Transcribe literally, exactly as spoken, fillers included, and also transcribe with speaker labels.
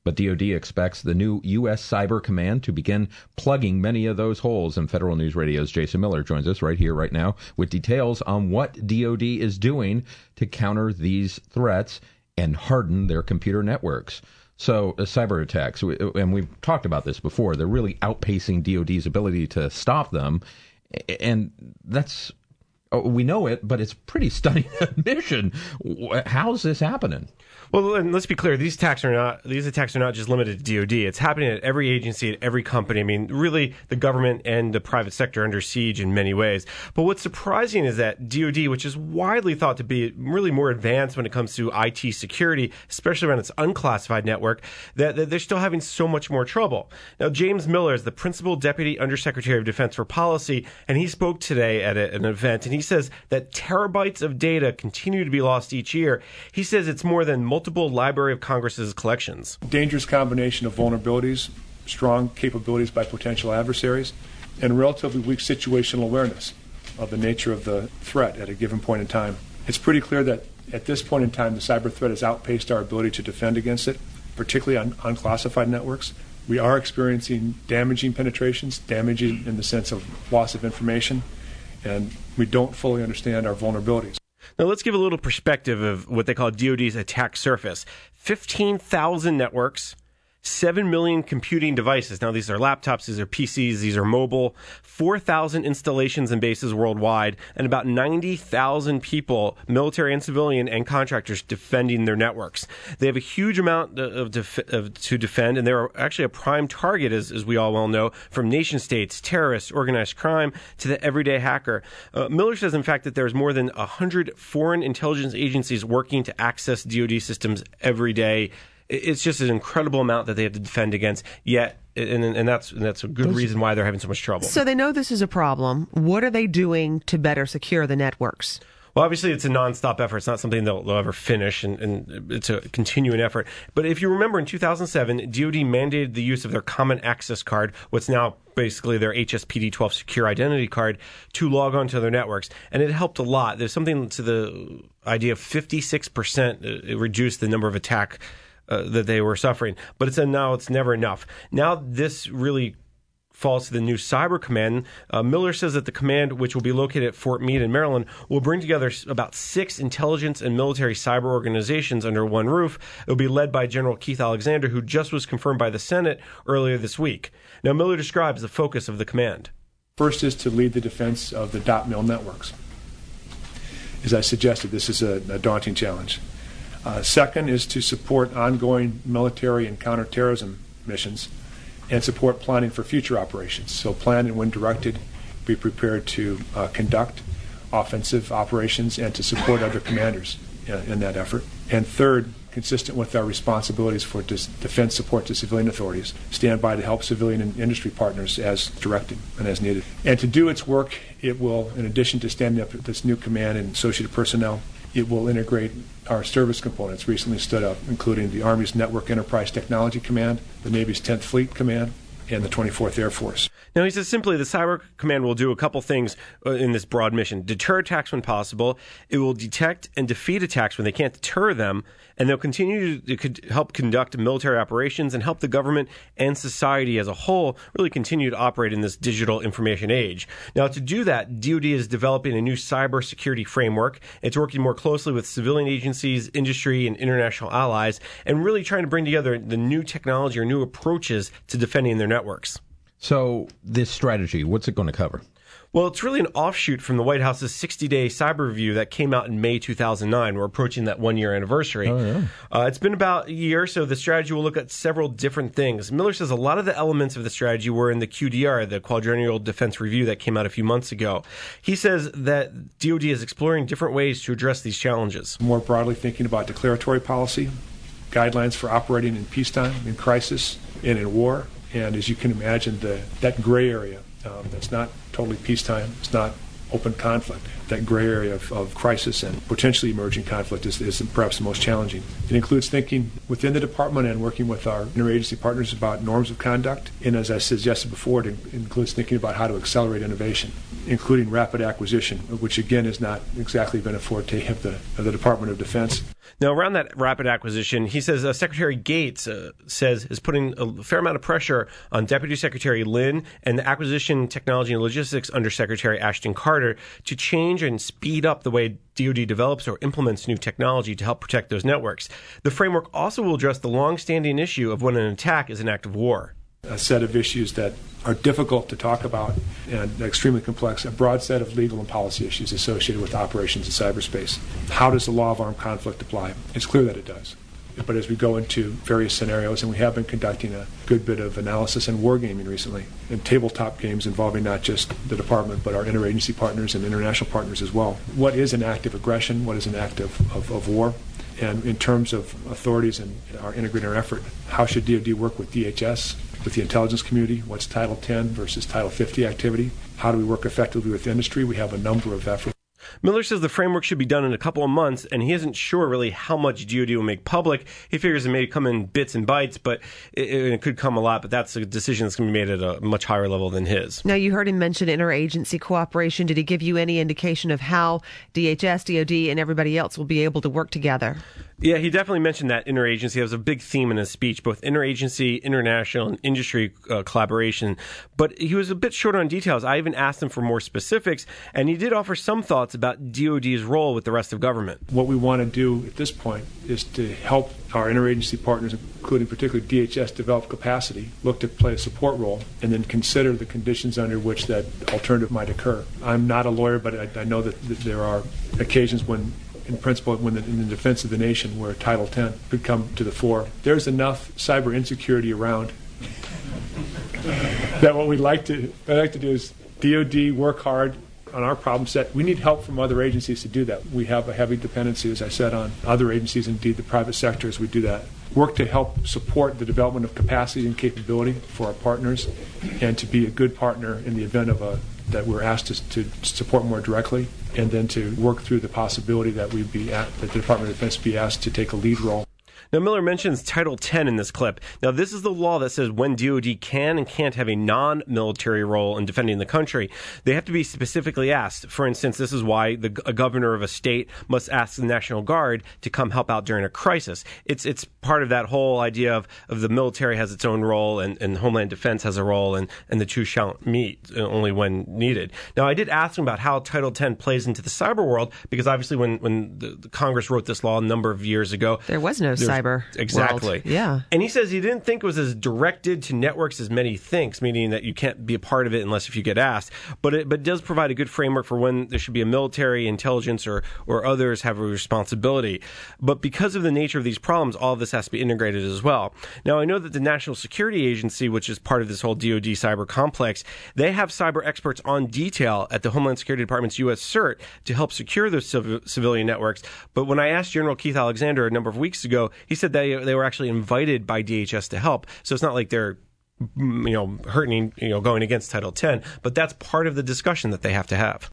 Speaker 1: But D O D expects the new U S Cyber Command to begin plugging many of those holes. And Federal News Radio's Jason Miller joins us right here, right now, with details on what D O D is doing to counter these threats and harden their computer networks. So uh, cyber attacks, and we've talked about this before, they're really outpacing D O D's ability to stop them. And that's, we know it, but it's pretty stunning admission. How's this happening?
Speaker 2: Well, and let's be clear, these attacks are not these attacks are not just limited to D O D. It's happening at every agency, at every company. I mean, really, the government and the private sector are under siege in many ways. But what's surprising is that D O D, which is widely thought to be really more advanced when it comes to I T security, especially around its unclassified network, that, that they're still having so much more trouble. Now, James Miller is the Principal Deputy Undersecretary of Defense for Policy, and he spoke today at a, an event, and he says that terabytes of data continue to be lost each year. He says it's more than multiple Multiple Library of Congress's collections.
Speaker 3: Dangerous combination of vulnerabilities, strong capabilities by potential adversaries, and relatively weak situational awareness of the nature of the threat at a given point in time. It's pretty clear that at this point in time, the cyber threat has outpaced our ability to defend against it, particularly on unclassified networks. We are experiencing damaging penetrations, damaging in the sense of loss of information, and we don't fully understand our vulnerabilities.
Speaker 2: Now, let's give a little perspective of what they call D O D's attack surface. fifteen thousand networks, seven million computing devices. Now, these are laptops, these are P Cs, these are mobile, four thousand installations and bases worldwide, and about ninety thousand people, military and civilian and contractors, defending their networks. They have a huge amount of, def- of to defend, and they're actually a prime target, as, as we all well know, from nation states, terrorists, organized crime, to the everyday hacker. Uh, Miller says, in fact, that there's more than one hundred foreign intelligence agencies working to access D O D systems every day. It's just an incredible amount that they have to defend against, yet, and, and that's and that's a good reason why they're having so much trouble.
Speaker 4: So they know this is a problem. What are they doing to better secure the networks?
Speaker 2: Well, obviously, it's a nonstop effort. It's not something they'll, they'll ever finish, and, and it's a continuing effort. But if you remember, in two thousand seven, D O D mandated the use of their Common Access Card, what's now basically their H S P D twelve Secure Identity Card, to log onto their networks. And it helped a lot. There's something to the idea of fifty-six percent. It reduced the number of attack Uh, that they were suffering. But it's a, now it's never enough. Now this really falls to the new Cyber Command. Uh, Miller says that the command, which will be located at Fort Meade in Maryland, will bring together about six intelligence and military cyber organizations under one roof. It will be led by General Keith Alexander, who just was confirmed by the Senate earlier this week. Now, Miller describes the focus of the command.
Speaker 3: First is to lead the defense of the dot mil networks. As I suggested, this is a, a daunting challenge. Uh, second is to support ongoing military and counterterrorism missions and support planning for future operations. So plan and when directed, be prepared to uh, conduct offensive operations and to support other commanders uh, in that effort. And third, consistent with our responsibilities for dis- defense support to civilian authorities, stand by to help civilian and industry partners as directed and as needed. And to do its work, it will, in addition to standing up this new command and associated personnel, it will integrate our service components recently stood up, including the Army's Network Enterprise Technology Command, the Navy's tenth Fleet Command, and the twenty-fourth Air Force.
Speaker 2: Now, he says simply the Cyber Command will do a couple things in this broad mission. Deter attacks when possible. It will detect and defeat attacks when they can't deter them. And they'll continue to help conduct military operations and help the government and society as a whole really continue to operate in this digital information age. Now, to do that, D O D is developing a new cybersecurity framework. It's working more closely with civilian agencies, industry, and international allies, and really trying to bring together the new technology or new approaches to defending their networks.
Speaker 1: So this strategy, what's it going to cover?
Speaker 2: Well, it's really an offshoot from the White House's sixty-day cyber review that came out in May two thousand nine. We're approaching that one-year anniversary.
Speaker 1: Oh, yeah.
Speaker 2: Uh, it's been about a year, so the strategy will look at several different things. Miller says a lot of the elements of the strategy were in the Q D R, the Quadrennial Defense Review that came out a few months ago. He says that D O D is exploring different ways to address these challenges.
Speaker 3: More broadly thinking about declaratory policy, guidelines for operating in peacetime, in crisis, and in war. And as you can imagine, the, that gray area um, that's not totally peacetime, it's not open conflict. That gray area of, of crisis and potentially emerging conflict is, is perhaps the most challenging. It includes thinking within the department and working with our interagency partners about norms of conduct. And as I suggested before, it includes thinking about how to accelerate innovation, including rapid acquisition, which again has not exactly been a forte of the, of the Department of Defense.
Speaker 2: Now, around that rapid acquisition, he says uh, Secretary Gates uh, says is putting a fair amount of pressure on Deputy Secretary Lynn and the Acquisition, Technology, and Logistics Undersecretary Ashton Carter to change and speed up the way D O D develops or implements new technology to help protect those networks. The framework also will address the long-standing issue of when an attack is an act of war.
Speaker 3: A set of issues that are difficult to talk about and extremely complex, a broad set of legal and policy issues associated with operations in cyberspace. How does the law of armed conflict apply? It's clear that it does. But as we go into various scenarios, and we have been conducting a good bit of analysis and wargaming recently, and tabletop games involving not just the department, but our interagency partners and international partners as well. What is an act of aggression? What is an act of, of, of war? And in terms of authorities and our integrating our effort, how should D O D work with D H S, with the intelligence community? What's Title ten versus Title fifty activity? How do we work effectively with industry? We have a number of efforts.
Speaker 2: Miller says the framework should be done in a couple of months, and he isn't sure really how much D O D will make public. He figures it may come in bits and bytes, but it, it could come a lot, but that's a decision that's going to be made at a much higher level than his.
Speaker 4: Now, you heard him mention interagency cooperation. Did he give you any indication of how D H S, D O D, and everybody else will be able to work together?
Speaker 2: Yeah, he definitely mentioned that interagency. That was a big theme in his speech, both interagency, international, and industry uh, collaboration. But he was a bit short on details. I even asked him for more specifics, and he did offer some thoughts about D O D's role with the rest of government.
Speaker 3: What we want to do at this point is to help our interagency partners, including particularly D H S, develop capacity, look to play a support role, and then consider the conditions under which that alternative might occur. I'm not a lawyer, but I, I know that, that there are occasions when, in principle, when the, in the defense of the nation, where Title ten could come to the fore. There's enough cyber insecurity around that what we'd like to, what I'd like to do is D O D work hard on our problem set. We need help from other agencies to do that. We have a heavy dependency, as I said, on other agencies, indeed the private sector, as we do that. Work to help support the development of capacity and capability for our partners, and to be a good partner in the event of a that we're asked to, to support more directly, and then to work through the possibility that we be at, that the Department of Defense be asked to take a lead role.
Speaker 2: Now, Miller mentions Title ten in this clip. Now, this is the law that says when D O D can and can't have a non-military role in defending the country. They have to be specifically asked. For instance, this is why the, a governor of a state must ask the National Guard to come help out during a crisis. It's it's part of that whole idea of, of the military has its own role and, and Homeland Defense has a role, and, and the two shall meet only when needed. Now, I did ask him about how Title ten plays into the cyber world, because obviously when, when the, the Congress wrote this law a number of years ago,
Speaker 4: there was no cyber.
Speaker 2: Exactly.
Speaker 4: World. Yeah.
Speaker 2: And he says he didn't think it was as directed to networks as many thinks, meaning that you can't be a part of it unless if you get asked. But it, but it does provide a good framework for when there should be a military, intelligence, or, or others have a responsibility. But because of the nature of these problems, all of this has to be integrated as well. Now, I know that the National Security Agency, which is part of this whole D O D cyber complex, they have cyber experts on detail at the Homeland Security Department's U S CERT to help secure those civ- civilian networks. But when I asked General Keith Alexander a number of weeks ago, he said they they were actually invited by D H S to help. So it's not like they're, you know, hurting, you know, going against Title ten, but that's part of the discussion that they have to have.